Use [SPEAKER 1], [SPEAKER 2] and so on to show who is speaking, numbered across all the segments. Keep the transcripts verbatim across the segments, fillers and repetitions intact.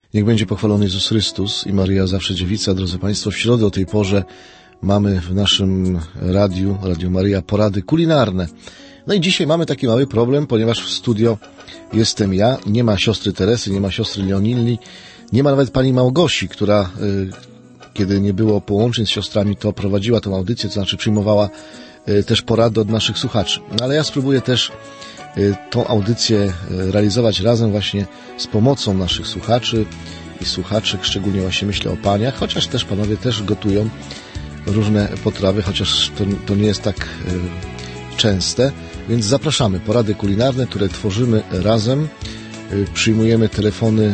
[SPEAKER 1] Niech będzie pochwalony Jezus Chrystus i Maryja zawsze dziewica. Drodzy Państwo, w środę o tej porze mamy w naszym radiu, Radio Maryja, porady kulinarne. No i dzisiaj mamy taki mały problem, ponieważ w studio jestem ja, nie ma siostry Teresy, nie ma siostry Leonilli, nie ma nawet pani Małgosi, która, y, kiedy nie było połączeń z siostrami, to prowadziła tę audycję, to znaczy przyjmowała y, też porady od naszych słuchaczy. No ale ja spróbuję też y, tą audycję y, realizować razem właśnie z pomocą naszych słuchaczy i słuchaczek, szczególnie właśnie myślę o paniach, chociaż też panowie też gotują różne potrawy, chociaż to, to nie jest tak y, częste, więc zapraszamy. Porady kulinarne, które tworzymy razem. Y, przyjmujemy telefony.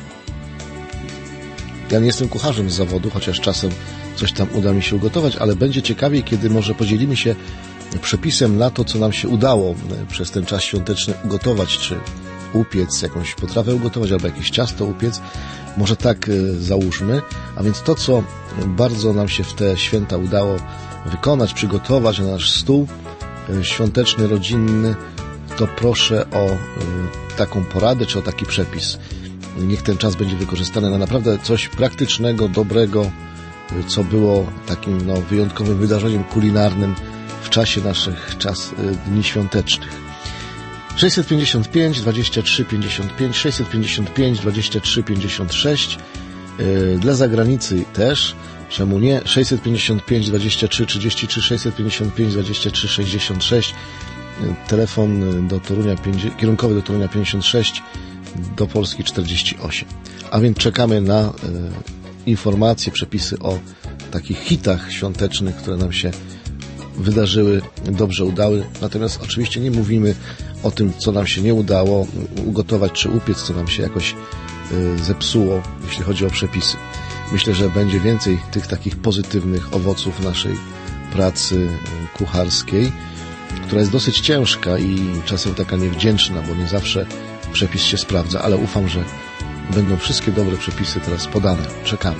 [SPEAKER 1] Ja nie jestem kucharzem z zawodu, chociaż czasem coś tam uda mi się ugotować, ale będzie ciekawiej, kiedy może podzielimy się przepisem na to, co nam się udało y, przez ten czas świąteczny ugotować, czy upiec, jakąś potrawę ugotować, albo jakieś ciasto upiec. Może tak y, załóżmy. A więc to, co bardzo nam się w te święta udało wykonać, przygotować na nasz stół y, świąteczny, rodzinny, to proszę o y, taką poradę, czy o taki przepis. Niech ten czas będzie wykorzystany na naprawdę coś praktycznego, dobrego, y, co było takim no, wyjątkowym wydarzeniem kulinarnym w czasie naszych czas, y, dni świątecznych. sześćset pięćdziesiąt pięć, dwadzieścia trzy, pięćdziesiąt pięć, sześćset pięćdziesiąt pięć, dwadzieścia trzy, pięćdziesiąt sześć. Yy, dla zagranicy też, czemu nie? sześćset pięćdziesiąt pięć, dwadzieścia trzy, trzydzieści trzy, sześćset pięćdziesiąt pięć, dwadzieścia trzy, sześćdziesiąt sześć. Yy, telefon do Torunia, kierunkowy do Torunia pięćdziesiąt sześć, do Polski czterdzieści osiem. A więc czekamy na yy, informacje, przepisy o takich hitach świątecznych, które nam się wydarzyły, dobrze udały. Natomiast oczywiście nie mówimy o tym, co nam się nie udało ugotować czy upiec, co nam się jakoś y, zepsuło, jeśli chodzi o przepisy. Myślę, że będzie więcej tych takich pozytywnych owoców naszej pracy y, kucharskiej, która jest dosyć ciężka i czasem taka niewdzięczna, bo nie zawsze przepis się sprawdza, ale ufam, że będą wszystkie dobre przepisy teraz podane. Czekamy.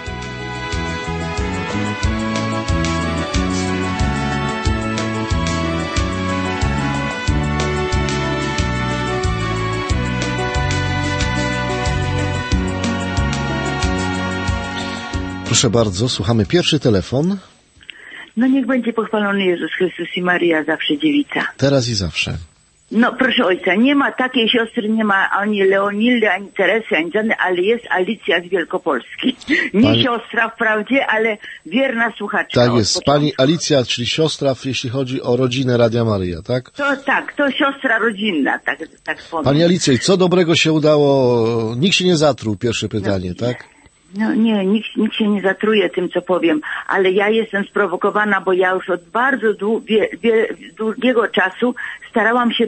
[SPEAKER 1] Proszę bardzo, słuchamy. Pierwszy telefon.
[SPEAKER 2] No niech będzie pochwalony Jezus Chrystus i Maryja zawsze dziewica.
[SPEAKER 1] Teraz i zawsze.
[SPEAKER 2] No proszę ojca, nie ma takiej siostry, nie ma ani Leonildy, ani Teresy, ani żadnej, ale jest Alicja z Wielkopolski. Nie Pani... siostra wprawdzie, ale wierna słuchaczka.
[SPEAKER 1] Tak jest. Pani Alicja, czyli siostra, jeśli chodzi o rodzinę Radia Maryja, tak?
[SPEAKER 2] To tak, to siostra rodzinna, tak, tak powiem.
[SPEAKER 1] Pani Alicja, i co dobrego się udało? Nikt się nie zatruł, pierwsze pytanie, no, tak?
[SPEAKER 2] No nie, nikt, nikt się nie zatruje tym, co powiem, ale ja jestem sprowokowana, bo ja już od bardzo dłu- wie, długiego czasu starałam się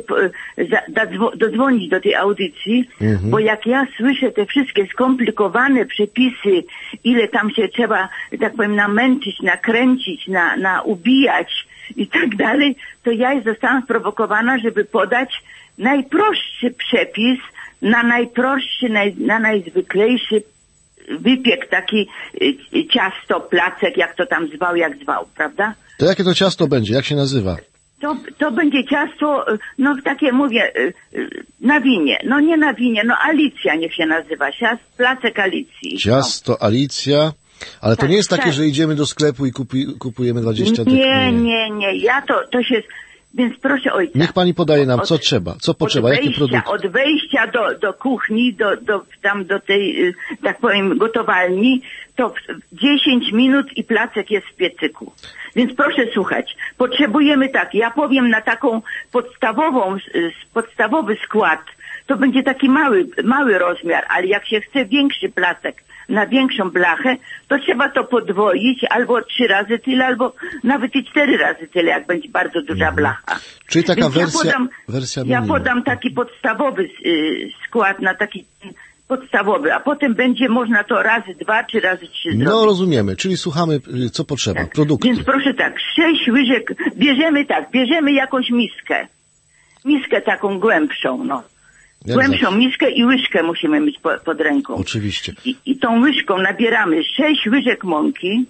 [SPEAKER 2] za, dodzwonić do tej audycji, mhm. bo jak ja słyszę te wszystkie skomplikowane przepisy, ile tam się trzeba, tak powiem, namęczyć, nakręcić, na, na ubijać i tak dalej, to ja zostałam sprowokowana, żeby podać najprostszy przepis na najprostszy, naj, na najzwyklejszy wypiek, taki y, ciasto, placek, jak to tam zwał, jak zwał, prawda?
[SPEAKER 1] To jakie to ciasto będzie? Jak się nazywa?
[SPEAKER 2] To, to będzie ciasto, no takie mówię, y, y, na winie. No nie na winie, no Alicja niech się nazywa. Ciast, placek Alicji.
[SPEAKER 1] Ciasto no. Alicja. Ale to tak, nie jest takie, tak. że idziemy do sklepu i kupi, kupujemy dwadzieścia
[SPEAKER 2] nie, tych... Nie, nie, nie. Ja to, to się... Więc proszę ojca.
[SPEAKER 1] Niech pani podaje nam, co od, trzeba, co potrzeba,
[SPEAKER 2] wejścia,
[SPEAKER 1] jakie produkty.
[SPEAKER 2] Od wejścia do, do kuchni, do, do, tam do tej, tak powiem, gotowalni, to dziesięć minut i placek jest w piecyku. Więc proszę słuchać. Potrzebujemy tak, ja powiem na taką podstawową, podstawowy skład, to będzie taki mały, mały rozmiar, ale jak się chce większy placek na większą blachę, to trzeba to podwoić albo trzy razy tyle, albo nawet i cztery razy tyle, jak będzie bardzo duża mhm. blacha.
[SPEAKER 1] Czyli taka
[SPEAKER 2] Więc
[SPEAKER 1] wersja,
[SPEAKER 2] ja podam,
[SPEAKER 1] wersja
[SPEAKER 2] ja podam taki podstawowy y, skład na taki podstawowy, a potem będzie można to razy dwa, czy razy trzy zrobić.
[SPEAKER 1] No rozumiemy, czyli słuchamy, co potrzeba,
[SPEAKER 2] tak.
[SPEAKER 1] produkty.
[SPEAKER 2] Więc proszę tak, sześć łyżek, bierzemy tak, bierzemy jakąś miskę, miskę taką głębszą, no. Jak głębszą zawsze. Miskę i łyżkę musimy mieć po, pod ręką.
[SPEAKER 1] Oczywiście.
[SPEAKER 2] I, I tą łyżką nabieramy sześć łyżek mąki,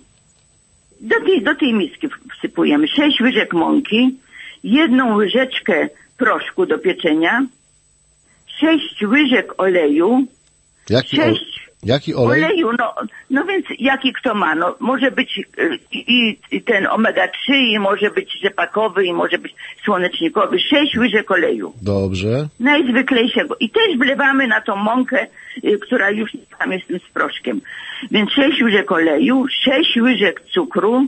[SPEAKER 2] do tej, do tej miski wsypujemy sześć łyżek mąki, jedną łyżeczkę proszku do pieczenia, sześć łyżek oleju,
[SPEAKER 1] Jaki
[SPEAKER 2] sześć,
[SPEAKER 1] Jaki olej?
[SPEAKER 2] Oleju, no, no więc jaki kto ma, no może być i, i ten omega trzy, i może być rzepakowy, i może być słonecznikowy, sześć łyżek oleju.
[SPEAKER 1] Dobrze.
[SPEAKER 2] Najzwyklejszego. I też wlewamy na tą mąkę, y, która już tam jest z proszkiem. Więc sześć łyżek oleju, sześć łyżek cukru,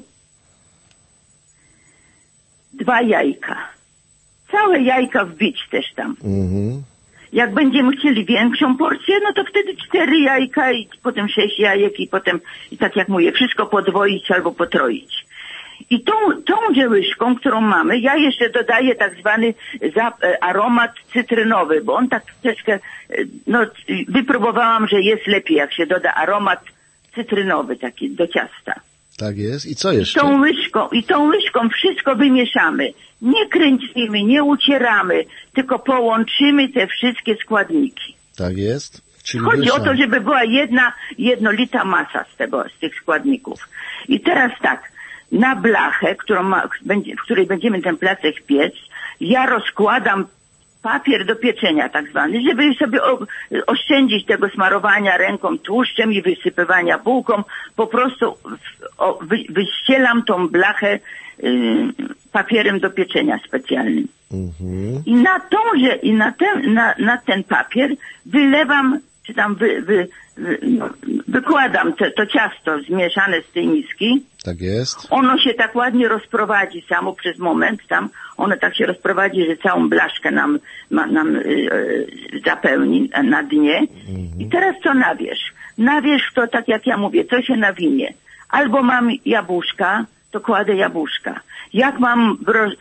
[SPEAKER 2] dwa jajka. Całe jajka wbić też tam.
[SPEAKER 1] Mhm.
[SPEAKER 2] Jak będziemy chcieli większą porcję, no to wtedy cztery jajka i potem sześć jajek i potem, i tak jak mówię, wszystko podwoić albo potroić. I tą, tą łyżką, którą mamy, ja jeszcze dodaję tak zwany zap, aromat cytrynowy, bo on tak troszeczkę, no wypróbowałam, że jest lepiej, jak się doda aromat cytrynowy taki do ciasta.
[SPEAKER 1] Tak jest. I co jeszcze?
[SPEAKER 2] I tą łyżką, i tą łyżką wszystko wymieszamy. Nie kręcimy, nie ucieramy, tylko połączymy te wszystkie składniki.
[SPEAKER 1] Tak jest. Czyli
[SPEAKER 2] Chodzi
[SPEAKER 1] mieszam.
[SPEAKER 2] o to, żeby była jedna jednolita masa z tego, z tych składników. I teraz tak, na blachę, którą ma, będzie, w której będziemy ten placek piec, ja rozkładam papier do pieczenia tak zwany, żeby sobie o, oszczędzić tego smarowania ręką tłuszczem i wysypywania bułką. Po prostu o, wy, wyścielam tą blachę y, papierem do pieczenia specjalnym.
[SPEAKER 1] Mhm.
[SPEAKER 2] I na tąże, i na ten, na, na ten papier wylewam, czy tam wy, wy, wy, no, wykładam te, to ciasto zmieszane z tej miski.
[SPEAKER 1] Tak jest.
[SPEAKER 2] Ono się tak ładnie rozprowadzi samo przez moment tam. Ono tak się rozprowadzi, że całą blaszkę nam, ma, nam y, y, zapełni na dnie. Mhm. I teraz co na wierzch? Na wierzch to tak jak ja mówię, co się nawinie. Albo mam jabłuszka, to kładę jabłuszka. Jak mam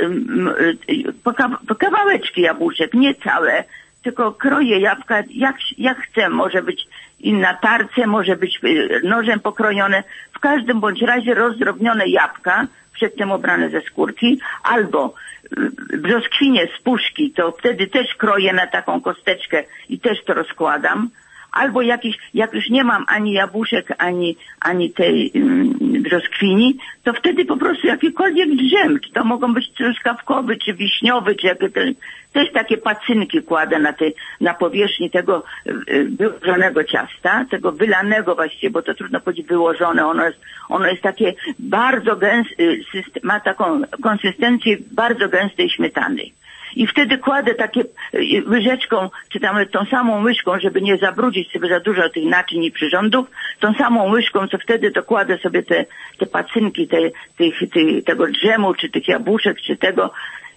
[SPEAKER 2] po, po kawałeczki jabłuszek, nie całe, tylko kroję jabłka jak, jak chcę. Może być i na tarce, może być nożem pokrojone. W każdym bądź razie rozdrobnione jabłka, przedtem obrane ze skórki, albo brzoskwinie z puszki, to wtedy też kroję na taką kosteczkę i też to rozkładam. Albo jakiś, jak już nie mam ani jabłuszek, ani, ani tej um, brzoskwini, to wtedy po prostu jakikolwiek drzem, czy to mogą być truskawkowy, czy wiśniowy, czy jakie te, też takie pacynki kładę na tej, na powierzchni tego y, wyłożonego ciasta, tego wylanego właściwie, bo to trudno powiedzieć wyłożone, ono jest, ono jest takie bardzo gęste, y, ma taką konsystencję bardzo gęstej śmietany. I wtedy kładę takie łyżeczką, czy tam tą samą łyżką, żeby nie zabrudzić sobie za dużo tych naczyń i przyrządów, tą samą łyżką, co wtedy to kładę sobie te, te pacynki, te, tych, tych, tego drzemu, czy tych jabłuszek, czy tego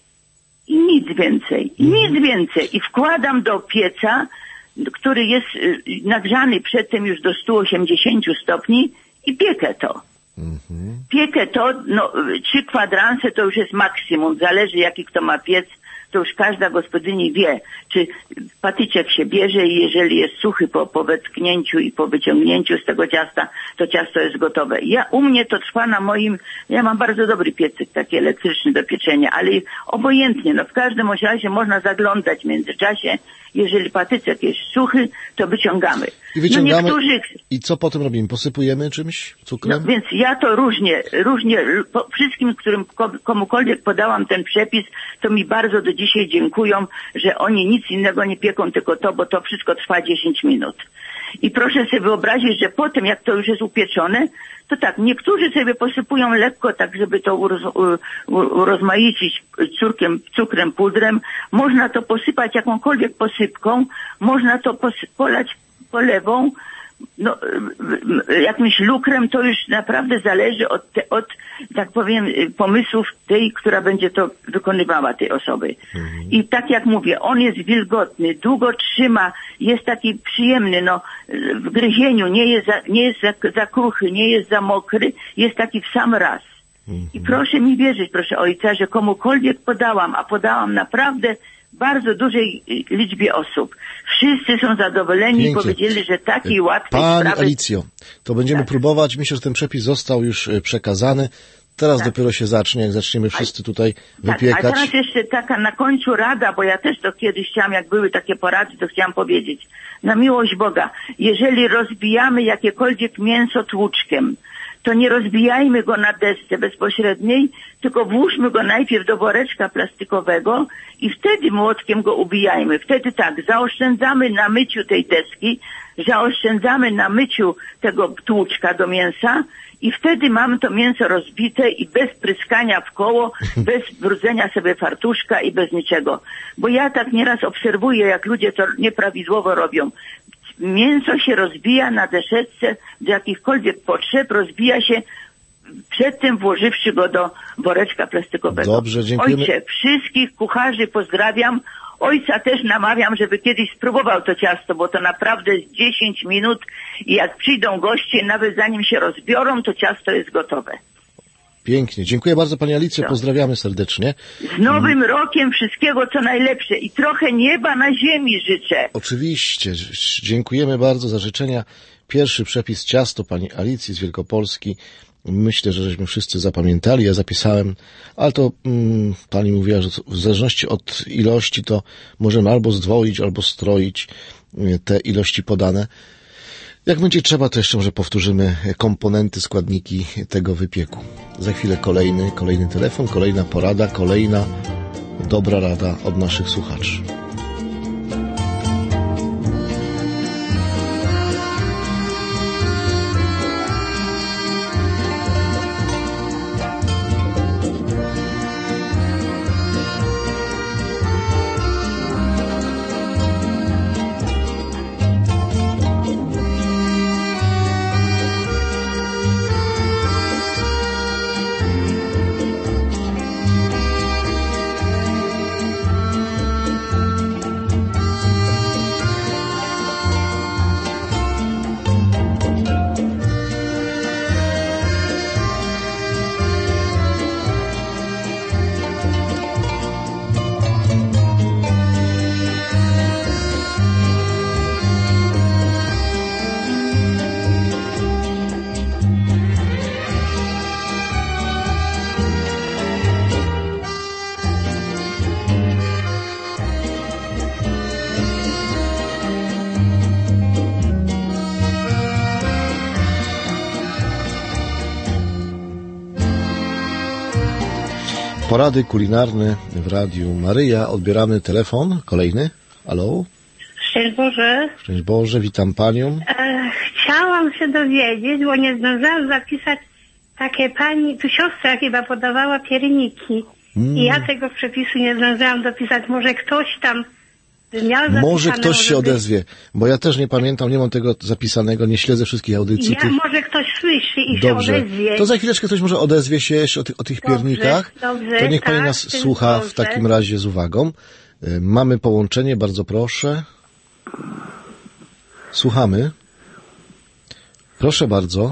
[SPEAKER 2] i nic więcej, i nic więcej. I wkładam do pieca, który jest nagrzany przedtem już do stu osiemdziesięciu stopni i piekę to. Piekę to, no, trzy kwadranse to już jest maksimum, zależy jaki kto ma piec. To już każda gospodyni wie, czy patyczek się bierze i jeżeli jest suchy po, po wetknięciu i po wyciągnięciu z tego ciasta, to ciasto jest gotowe. Ja, u mnie to trwa na moim, ja mam bardzo dobry piecyk, taki elektryczny do pieczenia, ale obojętnie, no w każdym razie można zaglądać w międzyczasie. Jeżeli patyczek jest suchy, to wyciągamy.
[SPEAKER 1] I wyciągamy.
[SPEAKER 2] No niektórzy...
[SPEAKER 1] I co potem robimy? Posypujemy czymś? Cukrem?
[SPEAKER 2] No, więc ja to różnie, różnie, po wszystkim, którym komukolwiek podałam ten przepis, to mi bardzo do dzisiaj dziękują, że oni nic innego nie pieką, tylko to, bo to wszystko trwa dziesięć minut. I proszę sobie wyobrazić, że potem, jak to już jest upieczone, to tak, niektórzy sobie posypują lekko, tak żeby to uroz, urozmaicić cukrem, cukrem, pudrem. Można to posypać jakąkolwiek posypką, można to posy, polać polewą, no, jakimś lukrem, to już naprawdę zależy od, te, od, tak powiem, pomysłów tej, która będzie to wykonywała, tej osoby. Mhm. I tak jak mówię, on jest wilgotny, długo trzyma, jest taki przyjemny, no, w gryzieniu, nie jest za, nie jest za, za kruchy, nie jest za mokry, jest taki w sam raz. Mhm. I proszę mi wierzyć, proszę ojca, że komukolwiek podałam, a podałam naprawdę bardzo dużej liczbie osób. Wszyscy są zadowoleni i powiedzieli, że takiej łatwej
[SPEAKER 1] Pani
[SPEAKER 2] sprawy...
[SPEAKER 1] Alicjo, to będziemy tak. próbować. Myślę, że ten przepis został już przekazany. Teraz tak. dopiero się zacznie, jak zaczniemy wszyscy tutaj tak, wypiekać. A
[SPEAKER 2] teraz jeszcze taka na końcu rada, bo ja też to kiedyś chciałam, jak były takie porady, to chciałam powiedzieć. Na miłość Boga, jeżeli rozbijamy jakiekolwiek mięso tłuczkiem, to nie rozbijajmy go na desce bezpośredniej, tylko włóżmy go najpierw do woreczka plastikowego i wtedy młotkiem go ubijajmy. Wtedy tak, zaoszczędzamy na myciu tej deski, zaoszczędzamy na myciu tego tłuczka do mięsa i wtedy mamy to mięso rozbite i bez pryskania w koło, bez brudzenia sobie fartuszka i bez niczego. Bo ja tak nieraz obserwuję, jak ludzie to nieprawidłowo robią. Mięso się rozbija na deseczce do jakichkolwiek potrzeb, rozbija się przedtem włożywszy go do woreczka plastikowego.
[SPEAKER 1] Dobrze, dziękujemy.
[SPEAKER 2] Ojcze, wszystkich kucharzy pozdrawiam. Ojca też namawiam, żeby kiedyś spróbował to ciasto, bo to naprawdę jest dziesięć minut i jak przyjdą goście, nawet zanim się rozbiorą, to ciasto jest gotowe.
[SPEAKER 1] Pięknie. Dziękuję bardzo Pani Alicjo,
[SPEAKER 2] No.
[SPEAKER 1] pozdrawiamy serdecznie.
[SPEAKER 2] Z Nowym Rokiem wszystkiego co najlepsze i trochę nieba na ziemi życzę.
[SPEAKER 1] Oczywiście. Dziękujemy bardzo za życzenia. Pierwszy przepis ciasto Pani Alicji z Wielkopolski. Myślę, że żeśmy wszyscy zapamiętali. Ja zapisałem, ale to mm, Pani mówiła, że w zależności od ilości to możemy albo zdwoić, albo stroić te ilości podane. Jak będzie trzeba, to jeszcze może powtórzymy komponenty, składniki tego wypieku. Za chwilę kolejny, kolejny telefon, kolejna porada, kolejna dobra rada od naszych słuchaczy. Porady kulinarne w Radiu Maryja. Odbieramy telefon. Kolejny. Halo?
[SPEAKER 3] Szczęść Boże.
[SPEAKER 1] Szczęść Boże, witam Panią.
[SPEAKER 3] E, chciałam się dowiedzieć, bo nie zdążyłam zapisać, takie pani, tu siostra chyba podawała pierniki. Mm. I ja tego przepisu nie zdążyłam dopisać. Może ktoś tam by miał zapisane.
[SPEAKER 1] Może ktoś się
[SPEAKER 3] żeby...
[SPEAKER 1] odezwie, bo ja też nie pamiętam, nie mam tego zapisanego, nie śledzę wszystkich audycji.
[SPEAKER 3] Ja,
[SPEAKER 1] tych...
[SPEAKER 3] może ktoś słyszy i
[SPEAKER 1] Dobrze.
[SPEAKER 3] się odezwie.
[SPEAKER 1] To za chwileczkę ktoś może odezwie się jeszcze o, ty, o tych
[SPEAKER 3] Dobrze,
[SPEAKER 1] piernikach.
[SPEAKER 3] dobrze,
[SPEAKER 1] to niech Pani
[SPEAKER 3] tak,
[SPEAKER 1] nas słucha
[SPEAKER 3] Boże.
[SPEAKER 1] w takim razie z uwagą. Y, mamy połączenie, bardzo proszę. Słuchamy. Proszę bardzo.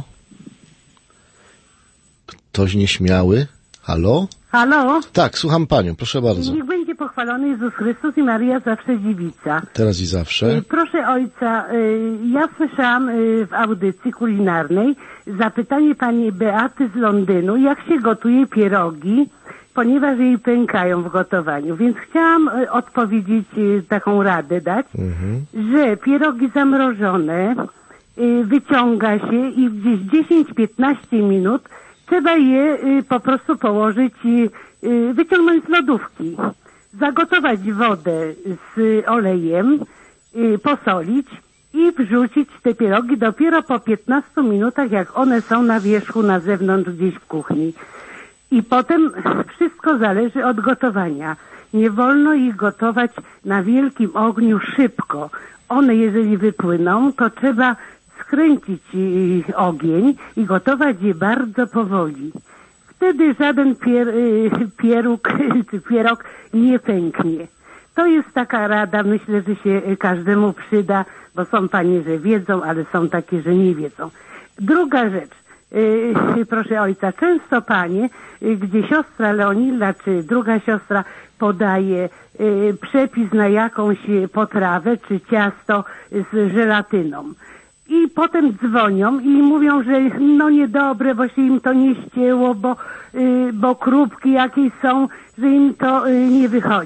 [SPEAKER 1] Ktoś nieśmiały. Halo?
[SPEAKER 4] Halo?
[SPEAKER 1] Tak, słucham Panią, proszę bardzo.
[SPEAKER 4] Niech będzie pochwalony Jezus Chrystus i Maria zawsze dziewica.
[SPEAKER 1] Teraz i zawsze.
[SPEAKER 4] Proszę Ojca, ja słyszałam w audycji kulinarnej zapytanie pani Beaty z Londynu, jak się gotuje pierogi, ponieważ jej pękają w gotowaniu. Więc chciałam odpowiedzieć, taką radę dać, mhm. że pierogi zamrożone wyciąga się i gdzieś dziesięć do piętnastu minut trzeba je po prostu położyć, wyciągnąć z lodówki, zagotować wodę z olejem, posolić i wrzucić te pierogi dopiero po piętnastu minutach, jak one są na wierzchu, na zewnątrz, gdzieś w kuchni. I potem wszystko zależy od gotowania. Nie wolno ich gotować na wielkim ogniu szybko. One, jeżeli wypłyną, to trzeba skręcić ogień i gotować je bardzo powoli. Wtedy żaden pier, pieróg czy pierog nie pęknie. To jest taka rada, myślę, że się każdemu przyda, bo są panie, że wiedzą, ale są takie, że nie wiedzą. Druga rzecz, yy, proszę ojca, często panie, yy, gdzie siostra Leonila czy druga siostra podaje yy, przepis na jakąś potrawę czy ciasto z żelatyną. I potem dzwonią i mówią, że no niedobre, bo się im to nie ścięło, bo, yy, bo krópki jakieś są, że im to yy, nie wychodzi.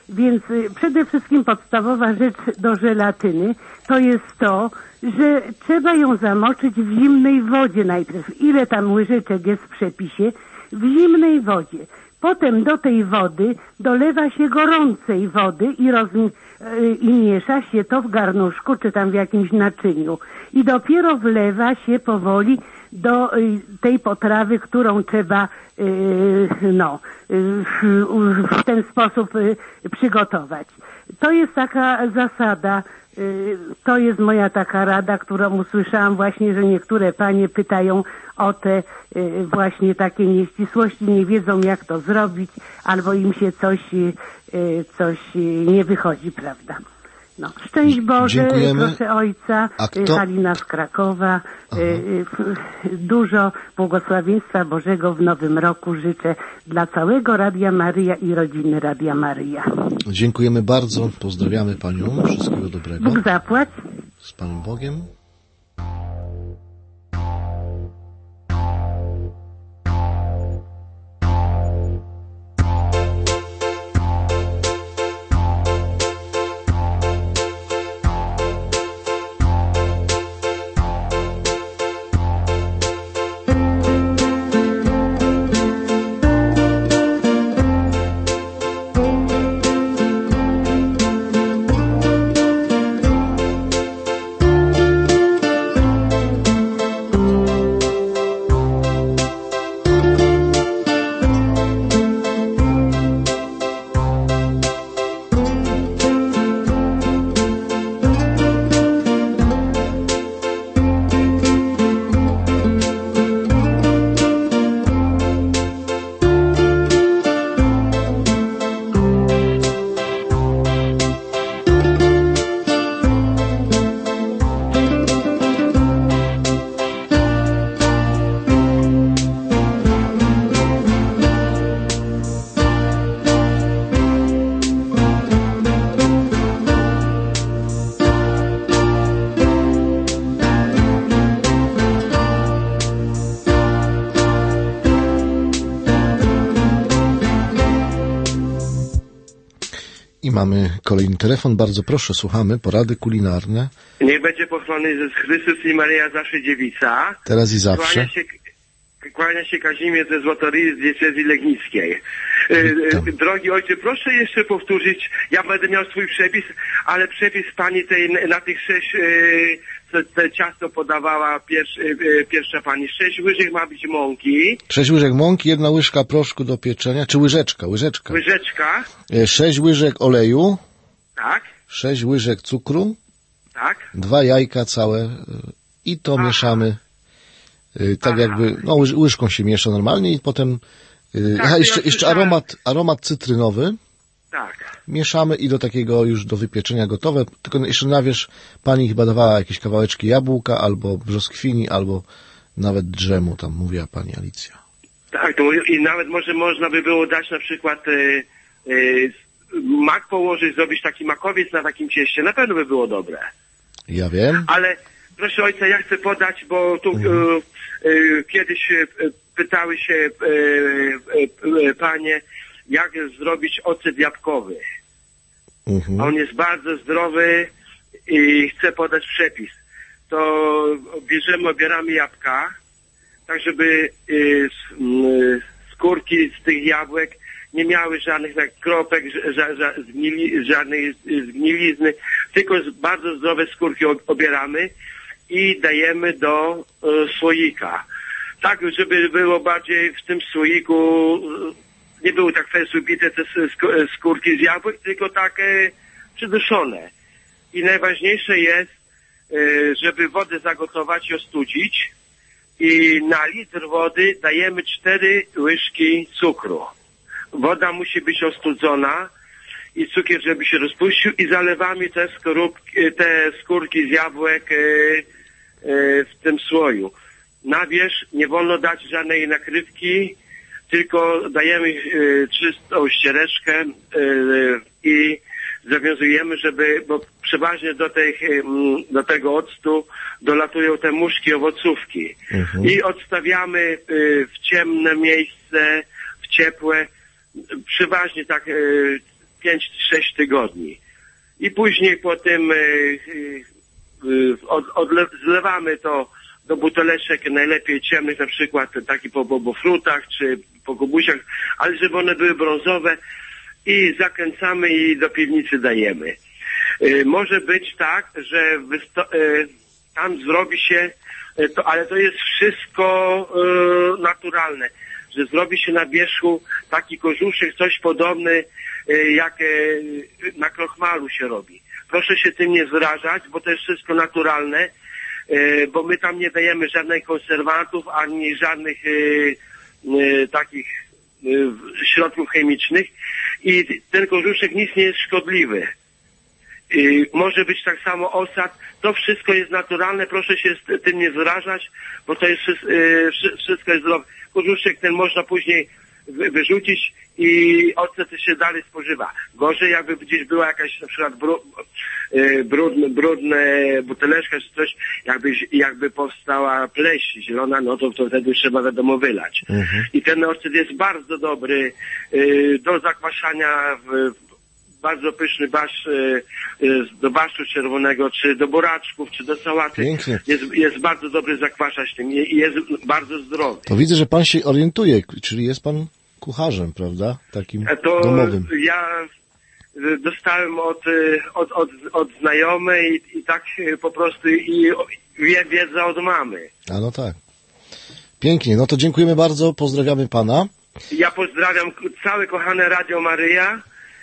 [SPEAKER 4] Więc przede wszystkim podstawowa rzecz do żelatyny to jest to, że trzeba ją zamoczyć w zimnej wodzie najpierw. Ile tam łyżeczek jest w przepisie? W zimnej wodzie. Potem do tej wody dolewa się gorącej wody i, roz, i miesza się to w garnuszku czy tam w jakimś naczyniu. I dopiero wlewa się powoli do tej potrawy, którą trzeba no, w ten sposób przygotować. To jest taka zasada, to jest moja taka rada, którą usłyszałam właśnie, że niektóre panie pytają o te właśnie takie nieścisłości, nie wiedzą jak to zrobić, albo im się coś, coś nie wychodzi, prawda? No, szczęść Boże,
[SPEAKER 1] dziękujemy.
[SPEAKER 4] Proszę Ojca,
[SPEAKER 1] kto...
[SPEAKER 4] Halina z Krakowa. Aha. Dużo błogosławieństwa Bożego w nowym roku życzę dla całego Radia Maryja i rodziny Radia Maryja.
[SPEAKER 1] Dziękujemy bardzo, pozdrawiamy Panią, wszystkiego dobrego.
[SPEAKER 4] Bóg zapłać.
[SPEAKER 1] Z Panem Bogiem. Mamy kolejny telefon, bardzo proszę, słuchamy, porady kulinarne.
[SPEAKER 5] Niech będzie pochwalony Jezus Chrystus i Maryja zawsze dziewica.
[SPEAKER 1] Teraz i zawsze.
[SPEAKER 5] Kłania się, kłania się Kazimierz ze Złotoryi z diecezji legnickiej. E, drogi ojcze, proszę jeszcze powtórzyć, ja będę miał swój przepis, ale przepis pani tej, na tych sześć, e, co te ciasto podawała pierwsz, e, pierwsza pani, sześć łyżek ma być mąki.
[SPEAKER 1] Sześć łyżek mąki, jedna łyżka proszku do pieczenia, czy łyżeczka, łyżeczka.
[SPEAKER 5] Łyżeczka.
[SPEAKER 1] E, sześć łyżek oleju.
[SPEAKER 5] Tak.
[SPEAKER 1] Sześć łyżek cukru.
[SPEAKER 5] Tak.
[SPEAKER 1] Dwa jajka całe e, i to Aha. mieszamy e, tak Aha. jakby, no łyż, łyżką się miesza normalnie i potem e,
[SPEAKER 5] tak,
[SPEAKER 1] aha, jeszcze,
[SPEAKER 5] ja
[SPEAKER 1] jeszcze aromat, aromat cytrynowy.
[SPEAKER 5] Tak.
[SPEAKER 1] Mieszamy i do takiego już do wypieczenia gotowe. Tylko jeszcze na wierzch pani chyba dawała jakieś kawałeczki jabłka, albo brzoskwini, albo nawet drzemu, tam mówiła pani Alicja.
[SPEAKER 5] Tak, to i nawet może można by było dać na przykład e, e, mak położyć, zrobić taki makowiec na takim cieście. Na pewno by było dobre.
[SPEAKER 1] Ja wiem.
[SPEAKER 5] Ale proszę ojca, ja chcę podać, bo tu mhm. e, e, kiedyś e, pytały się e, e, e, panie, jak zrobić ocet jabłkowy. Mhm. On jest bardzo zdrowy i chcę podać przepis. To bierzemy, obieramy jabłka, tak żeby y, y, skórki z tych jabłek nie miały żadnych tak, kropek, ża, ża, zgnili, żadnej zgnilizny, tylko bardzo zdrowe skórki obieramy i dajemy do y, słoika. Tak, żeby było bardziej w tym słoiku, nie były tak fest ubite te skórki z jabłek, tylko takie przyduszone. I najważniejsze jest, żeby wodę zagotować i ostudzić. I na litr wody dajemy cztery łyżki cukru. Woda musi być ostudzona i cukier, żeby się rozpuścił, i zalewamy te, skorupki, te skórki z jabłek w tym słoju. Na wierzch nie wolno dać żadnej nakrywki, tylko dajemy y, czystą ściereczkę y, i zawiązujemy, żeby, bo przeważnie do, tych, y, do tego octu dolatują te muszki owocówki. Mhm. I odstawiamy y, w ciemne miejsce, w ciepłe, przeważnie tak y, pięć sześć tygodni. I później po tym yy, yy, od, odle, zlewamy to do buteleczek, najlepiej ciemnych, na przykład taki po bobofrutach czy po gubusiach, ale żeby one były brązowe, i zakręcamy i do piwnicy dajemy. Yy, może być tak, że wysto- yy, tam zrobi się, yy, to, ale to jest wszystko yy, naturalne, że zrobi się na wierzchu taki kożuszek, coś podobny yy, jak yy, na krochmalu się robi. Proszę się tym nie zrażać, bo to jest wszystko naturalne, yy, bo my tam nie dajemy żadnych konserwantów, ani żadnych yy, yy, takich yy, środków chemicznych i ten kożuszek nic nie jest szkodliwy. Yy, może być tak samo osad, to wszystko jest naturalne, proszę się z tym nie zrażać, bo to jest yy, wszystko jest zdrowe. Kożuszek ten można później wy, wyrzucić i ocet się dalej spożywa. Gorzej jakby gdzieś była jakaś na przykład bru, yy, brudne, brudne buteleczka czy coś, jakby, jakby powstała pleść zielona, no to, to wtedy trzeba wiadomo wylać. Mhm. I ten ocet jest bardzo dobry yy, do zakwaszania w, bardzo pyszny basz do baszu czerwonego, czy do buraczków, czy do sałaty. Jest, jest bardzo dobry zakwaszać tym i jest bardzo zdrowy.
[SPEAKER 1] To widzę, że pan się orientuje, czyli jest pan kucharzem, prawda? Takim
[SPEAKER 5] to
[SPEAKER 1] domowym.
[SPEAKER 5] Ja dostałem od, od, od, od znajomej i, i tak po prostu i wiedza od mamy.
[SPEAKER 1] A no tak. Pięknie, no to dziękujemy bardzo, pozdrawiamy pana.
[SPEAKER 5] Ja pozdrawiam całe kochane Radio Maryja.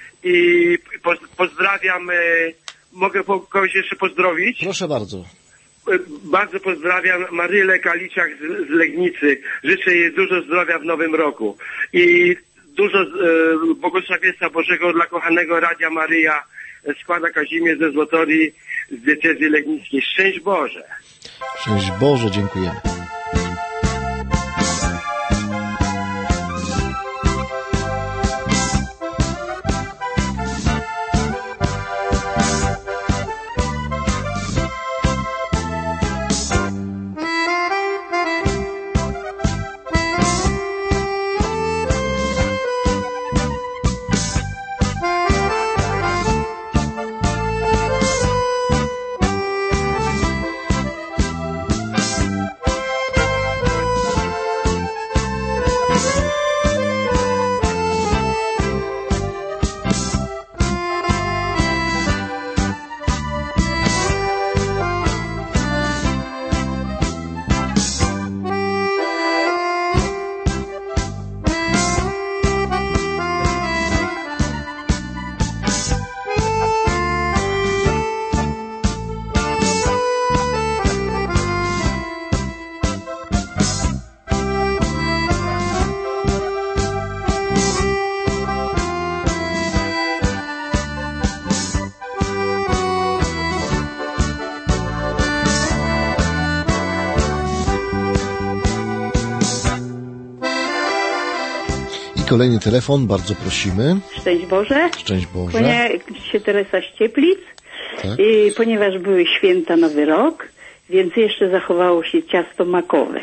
[SPEAKER 5] I pozdrawiam, mogę kogoś jeszcze pozdrowić?
[SPEAKER 1] Proszę bardzo.
[SPEAKER 5] Bardzo pozdrawiam Marylę Kaliciak z, z Legnicy. Życzę jej dużo zdrowia w nowym roku. I dużo e, błogosławieństwa Bożego dla kochanego Radia Maryja składa Kazimierz ze Złotorii z diecezji legnickiej. Szczęść Boże.
[SPEAKER 1] Szczęść Boże, dziękujemy. Kolejny telefon, bardzo prosimy.
[SPEAKER 6] Szczęść Boże.
[SPEAKER 1] Szczęść Boże.
[SPEAKER 6] Kłania się Teresa z Cieplic. Tak. I ponieważ były święta Nowy Rok, więc jeszcze zachowało się ciasto makowe.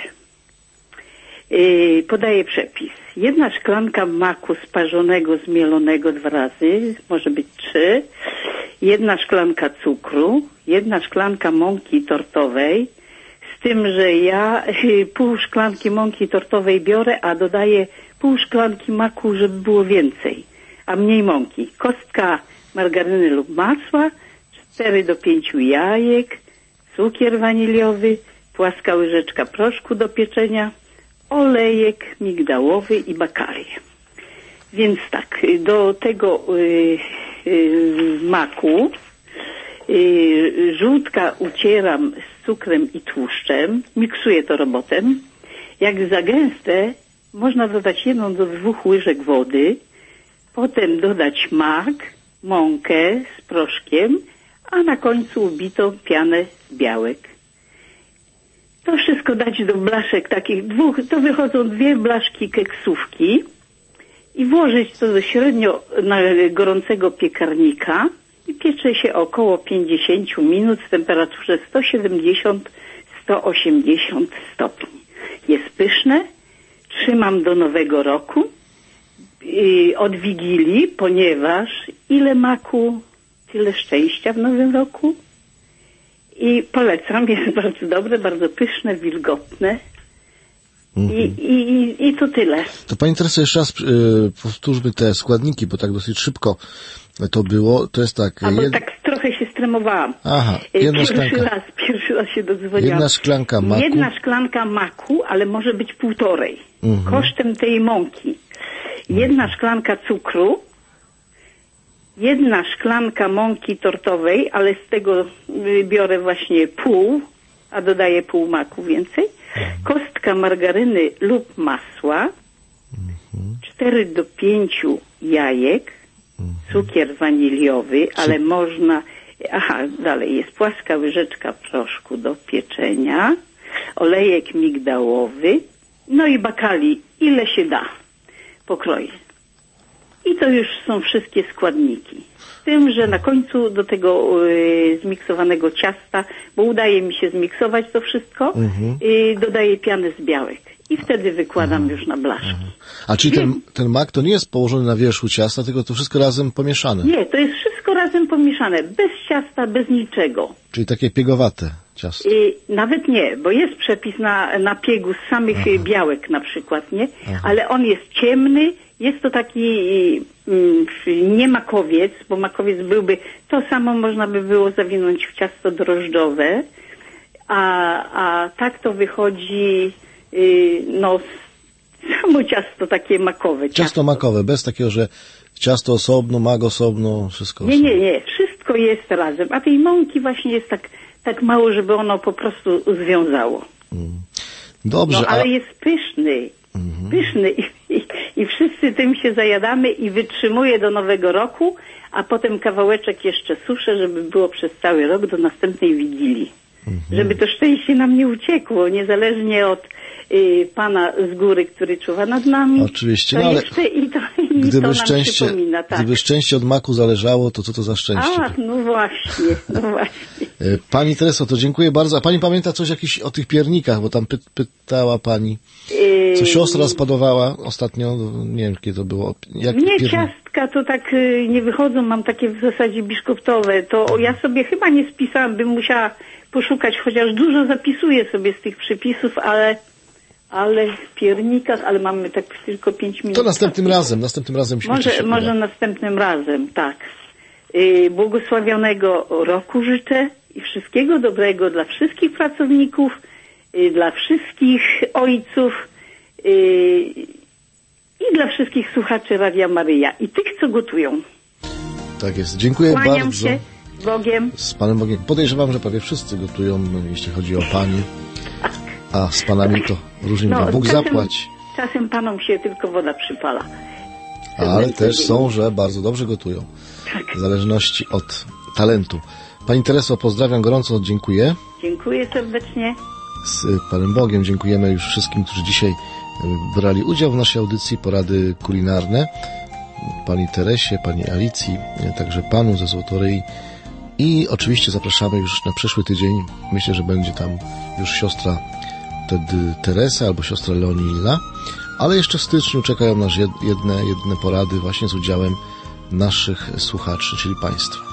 [SPEAKER 6] I podaję przepis. Jedna szklanka maku sparzonego, zmielonego dwa razy, może być trzy. Jedna szklanka cukru. Jedna szklanka mąki tortowej. Z tym, że ja pół szklanki mąki tortowej biorę, a dodaję pół szklanki maku, żeby było więcej, a mniej mąki. Kostka margaryny lub masła, cztery do pięciu jajek, cukier waniliowy, płaska łyżeczka proszku do pieczenia, olejek migdałowy i bakalię. Więc tak, do tego yy, yy, maku yy, żółtka ucieram z cukrem i tłuszczem, miksuję to robotem. Jak za gęste, można dodać jedną do dwóch łyżek wody, potem dodać mak, mąkę z proszkiem, a na końcu ubitą pianę z białek. To wszystko dać do blaszek takich dwóch, to wychodzą dwie blaszki keksówki i włożyć to do średnio na gorącego piekarnika i piecze się około pięćdziesiąt minut w temperaturze sto siedemdziesiąt do stu osiemdziesięciu stopni. Jest pyszne. Trzymam do nowego roku. y, od Wigilii, ponieważ ile maku, tyle szczęścia w nowym roku. I polecam, jest bardzo dobre, bardzo pyszne, wilgotne. Mm-hmm. I, i, I to tyle.
[SPEAKER 1] To pani Tereso, jeszcze raz y, powtórzmy te składniki, bo tak dosyć szybko to było. To jest tak...
[SPEAKER 6] A bo
[SPEAKER 1] jed...
[SPEAKER 6] tak trochę się stremowałam.
[SPEAKER 1] Aha, jedna
[SPEAKER 6] pierwszy
[SPEAKER 1] szklanka.
[SPEAKER 6] raz, pierwszy raz się dodzwoniłam.
[SPEAKER 1] Jedna szklanka maku.
[SPEAKER 6] Jedna szklanka maku, ale może być półtorej. Mm-hmm. Kosztem tej mąki. Jedna mm-hmm. szklanka cukru. Jedna szklanka mąki tortowej, ale z tego biorę właśnie pół, a dodaję pół maku więcej. Kostka margaryny lub masła. cztery do pięciu jajek. Cukier waniliowy, ale można... Aha, dalej jest płaska łyżeczka proszku do pieczenia. Olejek migdałowy. No i bakali, ile się da. Pokroję. I to już są wszystkie składniki. Z tym, że na końcu do tego y, zmiksowanego ciasta, bo udaje mi się zmiksować to wszystko, mhm. y, dodaję pianę z białek. I wtedy wykładam mhm. już na blaszki. Mhm.
[SPEAKER 1] A czyli ten, ten mak to nie jest położony na wierzchu ciasta, tylko to wszystko razem pomieszane?
[SPEAKER 6] Nie, to jest wszystko razem pomieszane. Bez ciasta, bez niczego.
[SPEAKER 1] Czyli takie piegowate ciasto?
[SPEAKER 6] Y, nawet nie, bo jest przepis na, na piegu z samych Aha. białek na przykład, nie? Aha. Ale on jest ciemny. Jest to taki mm, nie makowiec, bo makowiec byłby, to samo można by było zawinąć w ciasto drożdżowe, a, a tak to wychodzi y, no samo ciasto takie makowe. Ciasto.
[SPEAKER 1] ciasto makowe, bez takiego, że ciasto osobno, mak osobno, wszystko
[SPEAKER 6] Nie,
[SPEAKER 1] osobno.
[SPEAKER 6] nie, nie, wszystko jest razem, a tej mąki właśnie jest tak, tak mało, żeby ono po prostu związało.
[SPEAKER 1] Mm. Dobrze.
[SPEAKER 6] No, ale
[SPEAKER 1] a...
[SPEAKER 6] jest pyszny. Mhm. Pyszny i, i, i wszyscy tym się zajadamy i wytrzymuję do nowego roku, a potem kawałeczek jeszcze suszę, żeby było przez cały rok do następnej Wigilii. Mhm. Żeby to szczęście nam nie uciekło, niezależnie od y, Pana z góry, który czuwa nad nami.
[SPEAKER 1] Oczywiście,
[SPEAKER 6] to
[SPEAKER 1] no ale
[SPEAKER 6] jeszcze i to, i
[SPEAKER 1] gdyby,
[SPEAKER 6] to nam
[SPEAKER 1] szczęście,
[SPEAKER 6] przypomina. Tak.
[SPEAKER 1] gdyby szczęście od maku zależało, to co to za szczęście?
[SPEAKER 6] Ach, no właśnie, no właśnie.
[SPEAKER 1] Pani Tereso, to dziękuję bardzo. A pani pamięta coś jakiś o tych piernikach, bo tam py, pytała pani, co siostra spadowała ostatnio, nie wiem kiedy to było. Jak
[SPEAKER 6] nie,
[SPEAKER 1] piernik...
[SPEAKER 6] ciastka to tak y, nie wychodzą, mam takie w zasadzie biszkoptowe. To ja sobie chyba nie spisałam, bym musiała poszukać, chociaż dużo zapisuję sobie z tych przepisów, ale ale w piernikach, ale mamy tak tylko pięć minut.
[SPEAKER 1] To następnym razem, następnym razem
[SPEAKER 6] Może,
[SPEAKER 1] się
[SPEAKER 6] może następnym razem, tak. Yy, błogosławionego roku życzę i wszystkiego dobrego dla wszystkich pracowników, yy, dla wszystkich ojców yy, i dla wszystkich słuchaczy Radia Maryja i tych, co gotują.
[SPEAKER 1] Tak jest. Dziękuję
[SPEAKER 6] Kłaniam
[SPEAKER 1] bardzo.
[SPEAKER 6] się z Bogiem.
[SPEAKER 1] Z Panem Bogiem. Podejrzewam, że prawie wszyscy gotują, jeśli chodzi o panie. A z panami to różnie
[SPEAKER 6] no,
[SPEAKER 1] Bóg
[SPEAKER 6] czasem,
[SPEAKER 1] zapłać.
[SPEAKER 6] Czasem panom się tylko woda przypala.
[SPEAKER 1] Ale też są, że bardzo dobrze gotują.
[SPEAKER 6] Tak.
[SPEAKER 1] W zależności od talentu. Pani Tereso, pozdrawiam gorąco, dziękuję.
[SPEAKER 6] Dziękuję serdecznie.
[SPEAKER 1] Z Panem Bogiem dziękujemy już wszystkim, którzy dzisiaj brali udział w naszej audycji Porady Kulinarne. Pani Teresie, pani Alicji, także panu ze Złotoryi. I oczywiście zapraszamy już na przyszły tydzień. Myślę, że będzie tam już siostra wtedy Teresa albo siostra Leonilla. Ale jeszcze w styczniu czekają nas jedne, jedne porady właśnie z udziałem naszych słuchaczy, czyli państwa.